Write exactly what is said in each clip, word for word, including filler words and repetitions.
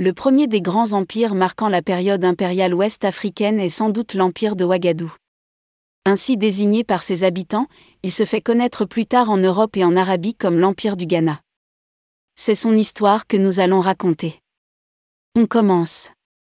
Le premier des grands empires marquant la période impériale ouest-africaine est sans doute l'empire de Ouagadougou. Ainsi désigné par ses habitants, il se fait connaître plus tard en Europe et en Arabie comme l'empire du Ghana. C'est son histoire que nous allons raconter. On commence.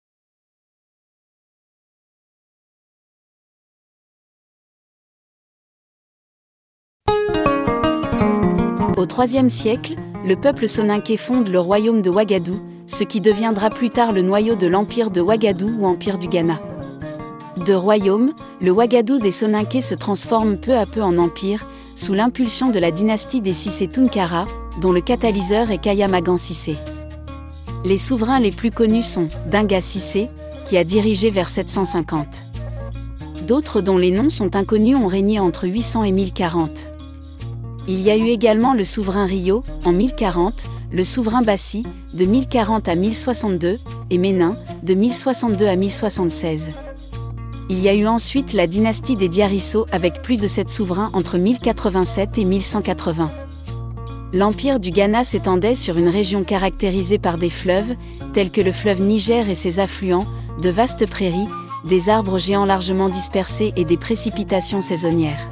Au troisième siècle, le peuple soninké fonde le royaume de Ouagadougou, ce qui deviendra plus tard le noyau de l'empire de Ouagadougou ou empire du Ghana. De royaume, le Ouagadougou des Soninké se transforme peu à peu en empire, sous l'impulsion de la dynastie des Cissé Tounkara, dont le catalyseur est Kaya Magan Cissé. Les souverains les plus connus sont Dinga Cissé, qui a dirigé vers sept cent cinquante. D'autres dont les noms sont inconnus ont régné entre huit cents et mille quarante. Il y a eu également le souverain Rio, en mille quarante, le souverain Bassi, de mille quarante à mille soixante-deux, et Ménin, de mille soixante-deux à mille soixante-seize. Il y a eu ensuite la dynastie des Diarisso avec plus de sept souverains entre mille quatre-vingt-sept et mille cent quatre-vingts. L'empire du Ghana s'étendait sur une région caractérisée par des fleuves, tels que le fleuve Niger et ses affluents, de vastes prairies, des arbres géants largement dispersés et des précipitations saisonnières.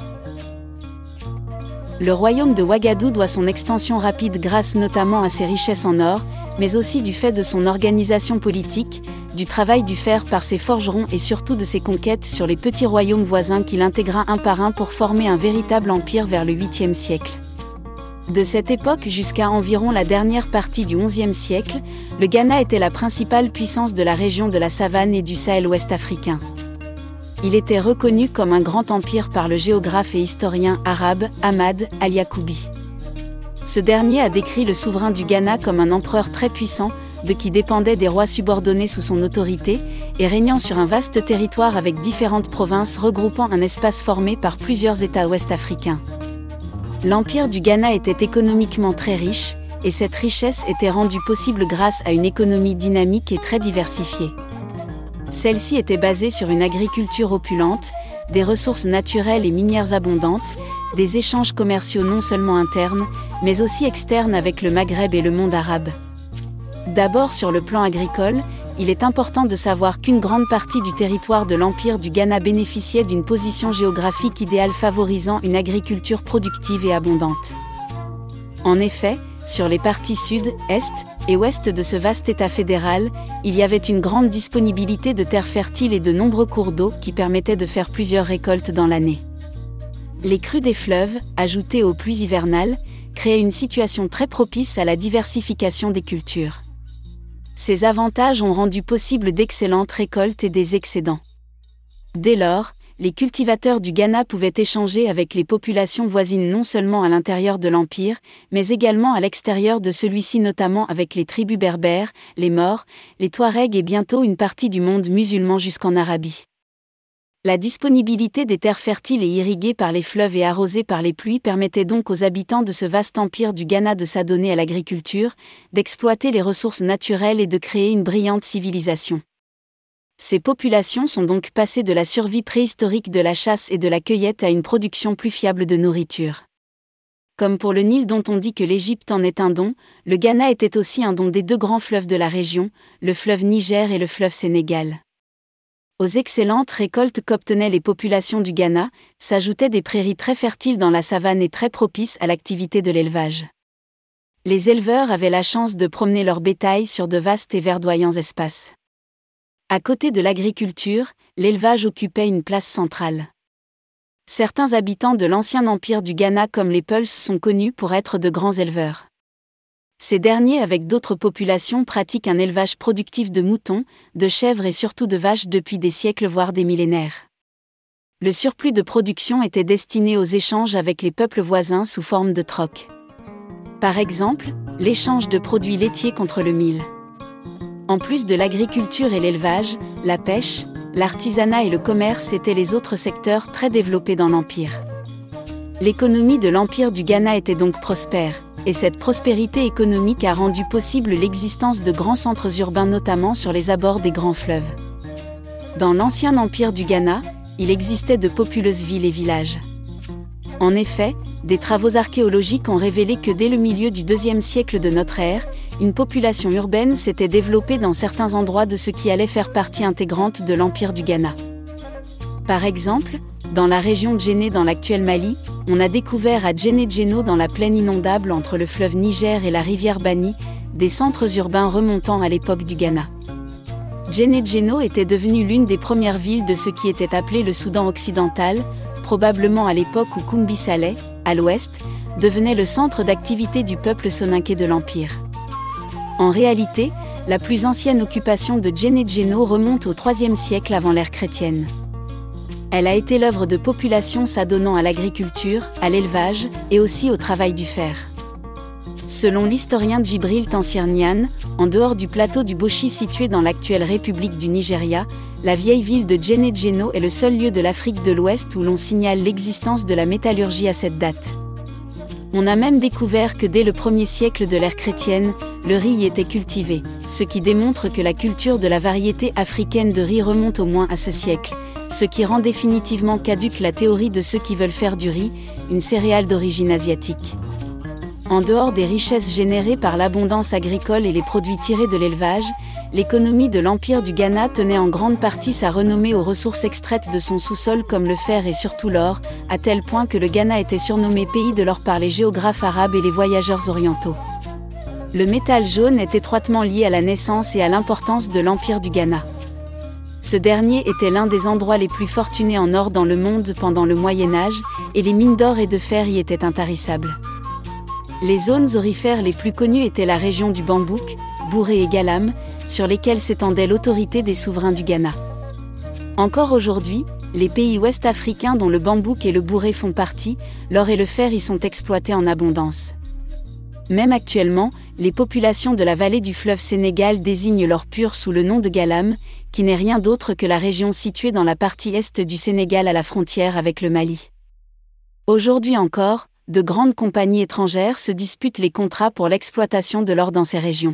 Le royaume de Ouagadougou doit son extension rapide grâce notamment à ses richesses en or, mais aussi du fait de son organisation politique, du travail du fer par ses forgerons et surtout de ses conquêtes sur les petits royaumes voisins qu'il intégra un par un pour former un véritable empire vers le huitième siècle. De cette époque jusqu'à environ la dernière partie du onzième siècle, le Ghana était la principale puissance de la région de la Savane et du Sahel ouest-africain. Il était reconnu comme un grand empire par le géographe et historien arabe Ahmad al-Yacoubi. Ce dernier a décrit le souverain du Ghana comme un empereur très puissant, de qui dépendaient des rois subordonnés sous son autorité, et régnant sur un vaste territoire avec différentes provinces regroupant un espace formé par plusieurs États ouest-africains. L'empire du Ghana était économiquement très riche, et cette richesse était rendue possible grâce à une économie dynamique et très diversifiée. Celle-ci était basée sur une agriculture opulente, des ressources naturelles et minières abondantes, des échanges commerciaux non seulement internes, mais aussi externes avec le Maghreb et le monde arabe. D'abord sur le plan agricole, il est important de savoir qu'une grande partie du territoire de l'empire du Ghana bénéficiait d'une position géographique idéale favorisant une agriculture productive et abondante. En effet, sur les parties sud, est et ouest de ce vaste État fédéral, il y avait une grande disponibilité de terres fertiles et de nombreux cours d'eau qui permettaient de faire plusieurs récoltes dans l'année. Les crues des fleuves, ajoutées aux pluies hivernales, créaient une situation très propice à la diversification des cultures. Ces avantages ont rendu possible d'excellentes récoltes et des excédents. Dès lors, les cultivateurs du Ghana pouvaient échanger avec les populations voisines non seulement à l'intérieur de l'Empire, mais également à l'extérieur de celui-ci, notamment avec les tribus berbères, les Maures, les Touaregs et bientôt une partie du monde musulman jusqu'en Arabie. La disponibilité des terres fertiles et irriguées par les fleuves et arrosées par les pluies permettait donc aux habitants de ce vaste empire du Ghana de s'adonner à l'agriculture, d'exploiter les ressources naturelles et de créer une brillante civilisation. Ces populations sont donc passées de la survie préhistorique de la chasse et de la cueillette à une production plus fiable de nourriture. Comme pour le Nil dont on dit que l'Égypte en est un don, le Ghana était aussi un don des deux grands fleuves de la région, le fleuve Niger et le fleuve Sénégal. Aux excellentes récoltes qu'obtenaient les populations du Ghana, s'ajoutaient des prairies très fertiles dans la savane et très propices à l'activité de l'élevage. Les éleveurs avaient la chance de promener leur bétail sur de vastes et verdoyants espaces. À côté de l'agriculture, l'élevage occupait une place centrale. Certains habitants de l'ancien empire du Ghana comme les Peuls sont connus pour être de grands éleveurs. Ces derniers avec d'autres populations pratiquent un élevage productif de moutons, de chèvres et surtout de vaches depuis des siècles voire des millénaires. Le surplus de production était destiné aux échanges avec les peuples voisins sous forme de troc. Par exemple, l'échange de produits laitiers contre le mil. En plus de l'agriculture et l'élevage, la pêche, l'artisanat et le commerce étaient les autres secteurs très développés dans l'Empire. L'économie de l'Empire du Ghana était donc prospère, et cette prospérité économique a rendu possible l'existence de grands centres urbains notamment sur les abords des grands fleuves. Dans l'ancien Empire du Ghana, il existait de populeuses villes et villages. En effet, des travaux archéologiques ont révélé que dès le milieu du deuxième siècle de notre ère, une population urbaine s'était développée dans certains endroits de ce qui allait faire partie intégrante de l'Empire du Ghana. Par exemple, dans la région de Djéné dans l'actuel Mali, on a découvert à Djéné-Djéno dans la plaine inondable entre le fleuve Niger et la rivière Bani, des centres urbains remontant à l'époque du Ghana. Djéné-Djéno était devenue l'une des premières villes de ce qui était appelé le Soudan occidental, probablement à l'époque où Koumbi Saleh, à l'ouest, devenait le centre d'activité du peuple soninké de l'Empire. En réalité, la plus ancienne occupation de Djéné-Djéno remonte au troisième siècle avant l'ère chrétienne. Elle a été l'œuvre de populations s'adonnant à l'agriculture, à l'élevage, et aussi au travail du fer. Selon l'historien Djibril Tansir Niane, en dehors du plateau du Bochi situé dans l'actuelle République du Nigeria, la vieille ville de Djéné-Djéno est le seul lieu de l'Afrique de l'Ouest où l'on signale l'existence de la métallurgie à cette date. On a même découvert que dès le premier siècle de l'ère chrétienne, le riz y était cultivé, ce qui démontre que la culture de la variété africaine de riz remonte au moins à ce siècle, ce qui rend définitivement caduque la théorie de ceux qui veulent faire du riz, une céréale d'origine asiatique. En dehors des richesses générées par l'abondance agricole et les produits tirés de l'élevage, l'économie de l'Empire du Ghana tenait en grande partie sa renommée aux ressources extraites de son sous-sol comme le fer et surtout l'or, à tel point que le Ghana était surnommé pays de l'or par les géographes arabes et les voyageurs orientaux. Le métal jaune est étroitement lié à la naissance et à l'importance de l'Empire du Ghana. Ce dernier était l'un des endroits les plus fortunés en or dans le monde pendant le Moyen-Âge, et les mines d'or et de fer y étaient intarissables. Les zones aurifères les plus connues étaient la région du Bambouk, Bouré et Galam, sur lesquelles s'étendait l'autorité des souverains du Ghana. Encore aujourd'hui, les pays ouest-africains dont le Bambouk et le Bouré font partie, l'or et le fer y sont exploités en abondance. Même actuellement, les populations de la vallée du fleuve Sénégal désignent l'or pur sous le nom de Galam, qui n'est rien d'autre que la région située dans la partie est du Sénégal à la frontière avec le Mali. Aujourd'hui encore, de grandes compagnies étrangères se disputent les contrats pour l'exploitation de l'or dans ces régions.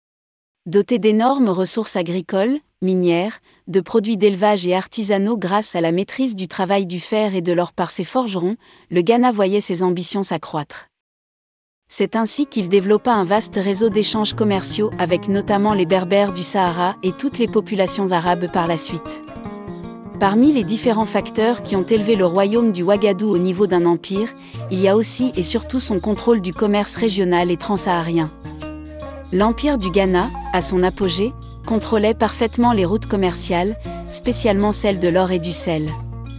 Doté d'énormes ressources agricoles, minières, de produits d'élevage et artisanaux grâce à la maîtrise du travail du fer et de l'or par ses forgerons, le Ghana voyait ses ambitions s'accroître. C'est ainsi qu'il développa un vaste réseau d'échanges commerciaux avec notamment les Berbères du Sahara et toutes les populations arabes par la suite. Parmi les différents facteurs qui ont élevé le royaume du Ouagadou au niveau d'un empire, il y a aussi et surtout son contrôle du commerce régional et transsaharien. L'Empire du Ghana, à son apogée, contrôlait parfaitement les routes commerciales, spécialement celles de l'or et du sel.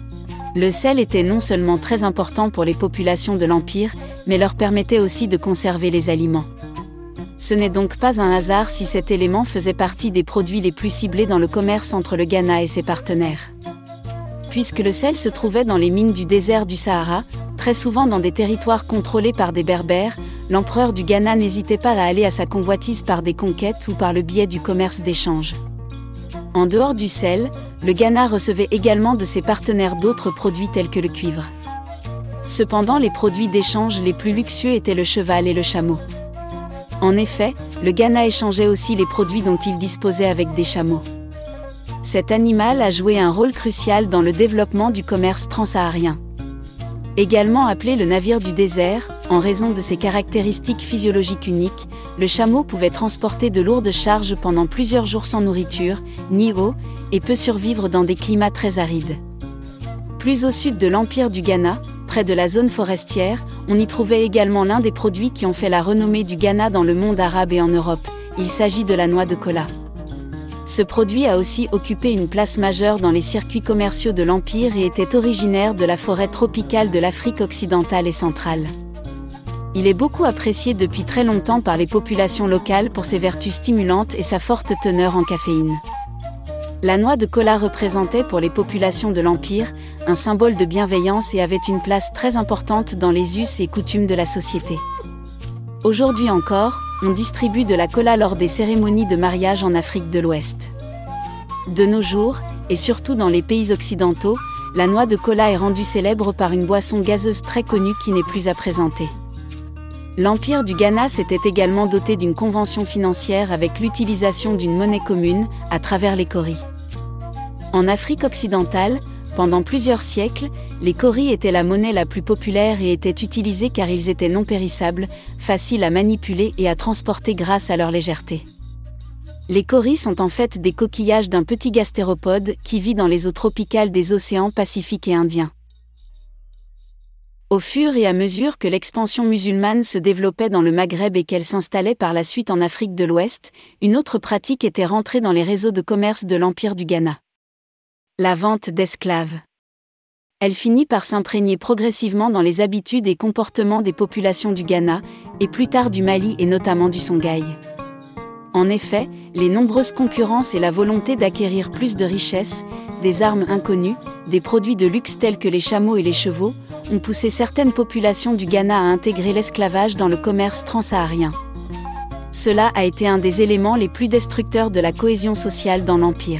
Le sel était non seulement très important pour les populations de l'Empire, mais leur permettait aussi de conserver les aliments. Ce n'est donc pas un hasard si cet élément faisait partie des produits les plus ciblés dans le commerce entre le Ghana et ses partenaires. Puisque le sel se trouvait dans les mines du désert du Sahara, très souvent dans des territoires contrôlés par des Berbères, l'empereur du Ghana n'hésitait pas à aller à sa convoitise par des conquêtes ou par le biais du commerce d'échange. En dehors du sel, le Ghana recevait également de ses partenaires d'autres produits tels que le cuivre. Cependant, les produits d'échange les plus luxueux étaient le cheval et le chameau. En effet, le Ghana échangeait aussi les produits dont il disposait avec des chameaux. Cet animal a joué un rôle crucial dans le développement du commerce transsaharien. Également appelé le navire du désert, en raison de ses caractéristiques physiologiques uniques, le chameau pouvait transporter de lourdes charges pendant plusieurs jours sans nourriture, ni eau, et peut survivre dans des climats très arides. Plus au sud de l'Empire du Ghana, près de la zone forestière, on y trouvait également l'un des produits qui ont fait la renommée du Ghana dans le monde arabe et en Europe. Il s'agit de la noix de kola. Ce produit a aussi occupé une place majeure dans les circuits commerciaux de l'Empire et était originaire de la forêt tropicale de l'Afrique occidentale et centrale. Il est beaucoup apprécié depuis très longtemps par les populations locales pour ses vertus stimulantes et sa forte teneur en caféine. La noix de kola représentait pour les populations de l'Empire un symbole de bienveillance et avait une place très importante dans les us et coutumes de la société. Aujourd'hui encore, on distribue de la kola lors des cérémonies de mariage en Afrique de l'Ouest. De nos jours, et surtout dans les pays occidentaux, la noix de kola est rendue célèbre par une boisson gazeuse très connue qui n'est plus à présenter. L'Empire du Ghana s'était également doté d'une convention financière avec l'utilisation d'une monnaie commune, à travers les cauris. En Afrique occidentale, Pendant plusieurs siècles, les kauris étaient la monnaie la plus populaire et étaient utilisés car ils étaient non périssables, faciles à manipuler et à transporter grâce à leur légèreté. Les kauris sont en fait des coquillages d'un petit gastéropode qui vit dans les eaux tropicales des océans Pacifique et Indien. Au fur et à mesure que l'expansion musulmane se développait dans le Maghreb et qu'elle s'installait par la suite en Afrique de l'Ouest, une autre pratique était rentrée dans les réseaux de commerce de l'Empire du Ghana. La vente d'esclaves. Elle finit par s'imprégner progressivement dans les habitudes et comportements des populations du Ghana, et plus tard du Mali et notamment du Songhai. En effet, les nombreuses concurrences et la volonté d'acquérir plus de richesses, des armes inconnues, des produits de luxe tels que les chameaux et les chevaux, ont poussé certaines populations du Ghana à intégrer l'esclavage dans le commerce transsaharien. Cela a été un des éléments les plus destructeurs de la cohésion sociale dans l'Empire.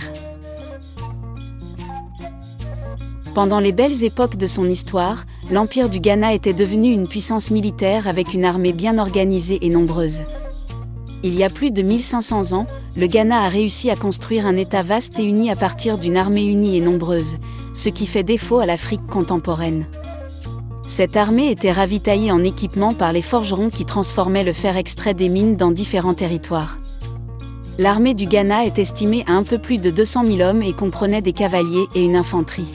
Pendant les belles époques de son histoire, l'Empire du Ghana était devenu une puissance militaire avec une armée bien organisée et nombreuse. Il y a plus de mille cinq cents ans, le Ghana a réussi à construire un État vaste et uni à partir d'une armée unie et nombreuse, ce qui fait défaut à l'Afrique contemporaine. Cette armée était ravitaillée en équipement par les forgerons qui transformaient le fer extrait des mines dans différents territoires. L'armée du Ghana est estimée à un peu plus de deux cent mille hommes et comprenait des cavaliers et une infanterie.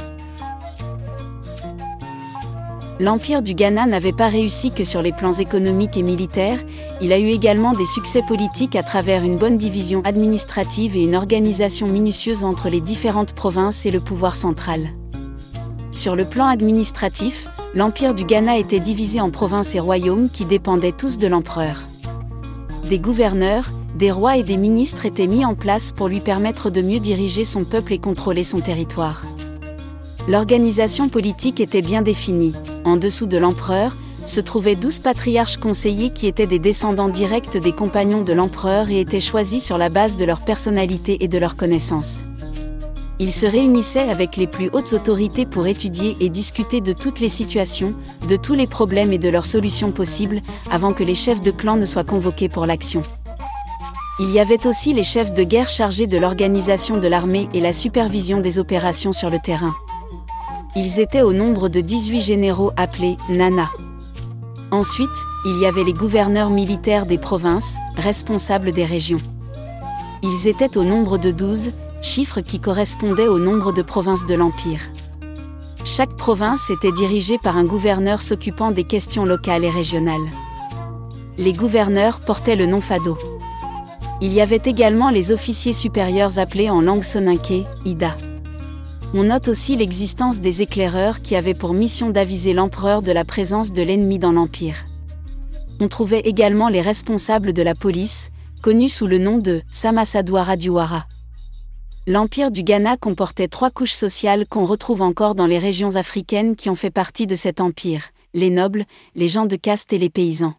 L'Empire du Ghana n'avait pas réussi que sur les plans économiques et militaires, il a eu également des succès politiques à travers une bonne division administrative et une organisation minutieuse entre les différentes provinces et le pouvoir central. Sur le plan administratif, l'Empire du Ghana était divisé en provinces et royaumes qui dépendaient tous de l'empereur. Des gouverneurs, des rois et des ministres étaient mis en place pour lui permettre de mieux diriger son peuple et contrôler son territoire. L'organisation politique était bien définie. En dessous de l'empereur, se trouvaient douze patriarches conseillers qui étaient des descendants directs des compagnons de l'empereur et étaient choisis sur la base de leur personnalité et de leurs connaissances. Ils se réunissaient avec les plus hautes autorités pour étudier et discuter de toutes les situations, de tous les problèmes et de leurs solutions possibles, avant que les chefs de clan ne soient convoqués pour l'action. Il y avait aussi les chefs de guerre chargés de l'organisation de l'armée et la supervision des opérations sur le terrain. Ils étaient au nombre de dix-huit généraux appelés « Nana ». Ensuite, il y avait les gouverneurs militaires des provinces, responsables des régions. Ils étaient au nombre de douze, chiffre qui correspondait au nombre de provinces de l'Empire. Chaque province était dirigée par un gouverneur s'occupant des questions locales et régionales. Les gouverneurs portaient le nom Fado. Il y avait également les officiers supérieurs appelés en langue soninké, Ida. On note aussi l'existence des éclaireurs qui avaient pour mission d'aviser l'empereur de la présence de l'ennemi dans l'Empire. On trouvait également les responsables de la police, connus sous le nom de Samasadwara Diwara. L'Empire du Ghana comportait trois couches sociales qu'on retrouve encore dans les régions africaines qui ont fait partie de cet empire, les nobles, les gens de caste et les paysans.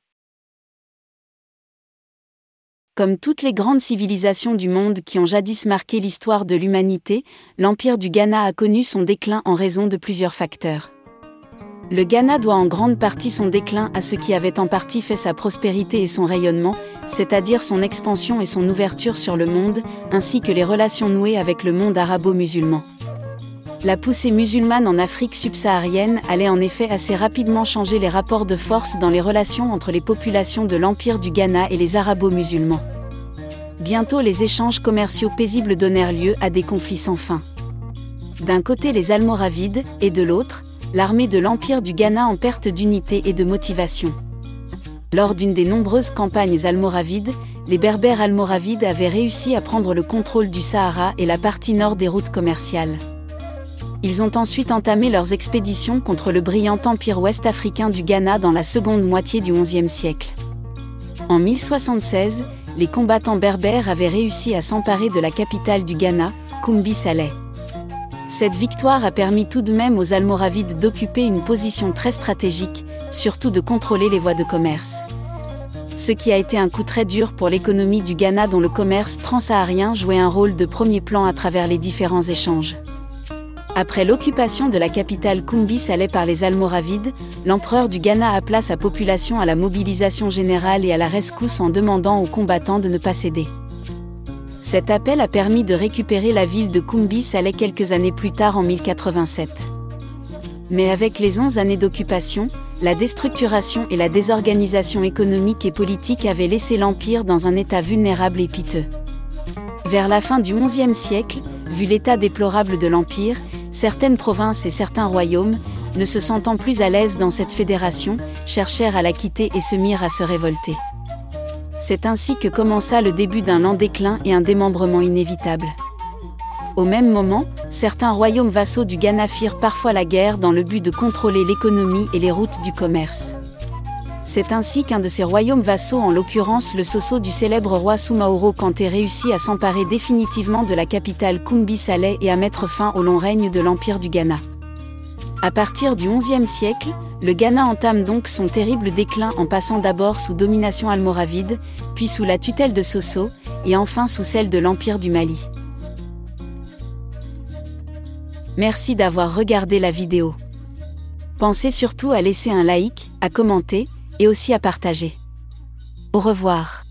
Comme toutes les grandes civilisations du monde qui ont jadis marqué l'histoire de l'humanité, l'Empire du Ghana a connu son déclin en raison de plusieurs facteurs. Le Ghana doit en grande partie son déclin à ce qui avait en partie fait sa prospérité et son rayonnement, c'est-à-dire son expansion et son ouverture sur le monde, ainsi que les relations nouées avec le monde arabo-musulman. La poussée musulmane en Afrique subsaharienne allait en effet assez rapidement changer les rapports de force dans les relations entre les populations de l'Empire du Ghana et les arabo-musulmans. Bientôt les échanges commerciaux paisibles donnèrent lieu à des conflits sans fin. D'un côté les Almoravides, et de l'autre, l'armée de l'Empire du Ghana en perte d'unité et de motivation. Lors d'une des nombreuses campagnes almoravides, les Berbères almoravides avaient réussi à prendre le contrôle du Sahara et la partie nord des routes commerciales. Ils ont ensuite entamé leurs expéditions contre le brillant empire ouest-africain du Ghana dans la seconde moitié du onzième siècle. En mille soixante-seize, les combattants berbères avaient réussi à s'emparer de la capitale du Ghana, Kumbi Saleh. Cette victoire a permis tout de même aux Almoravides d'occuper une position très stratégique, surtout de contrôler les voies de commerce. Ce qui a été un coup très dur pour l'économie du Ghana dont le commerce transsaharien jouait un rôle de premier plan à travers les différents échanges. Après l'occupation de la capitale Kumbi Saleh par les Almoravides, l'empereur du Ghana appela sa population à la mobilisation générale et à la rescousse en demandant aux combattants de ne pas céder. Cet appel a permis de récupérer la ville de Koumbi Saleh quelques années plus tard en mille quatre-vingt-sept. Mais avec les onze années d'occupation, la déstructuration et la désorganisation économique et politique avaient laissé l'Empire dans un état vulnérable et piteux. Vers la fin du onzième siècle, vu l'état déplorable de l'Empire, certaines provinces et certains royaumes, ne se sentant plus à l'aise dans cette fédération, cherchèrent à la quitter et se mirent à se révolter. C'est ainsi que commença le début d'un lent déclin et un démembrement inévitable. Au même moment, certains royaumes vassaux du Ghana firent parfois la guerre dans le but de contrôler l'économie et les routes du commerce. C'est ainsi qu'un de ces royaumes vassaux, en l'occurrence le Sosso du célèbre roi Soumaoro Kanté, réussit à s'emparer définitivement de la capitale Koumbi Saleh et à mettre fin au long règne de l'Empire du Ghana. À partir du onzième siècle, le Ghana entame donc son terrible déclin en passant d'abord sous domination almoravide, puis sous la tutelle de Sosso, et enfin sous celle de l'Empire du Mali. Merci d'avoir regardé la vidéo. Pensez surtout à laisser un like, à commenter, et aussi à partager. Au revoir.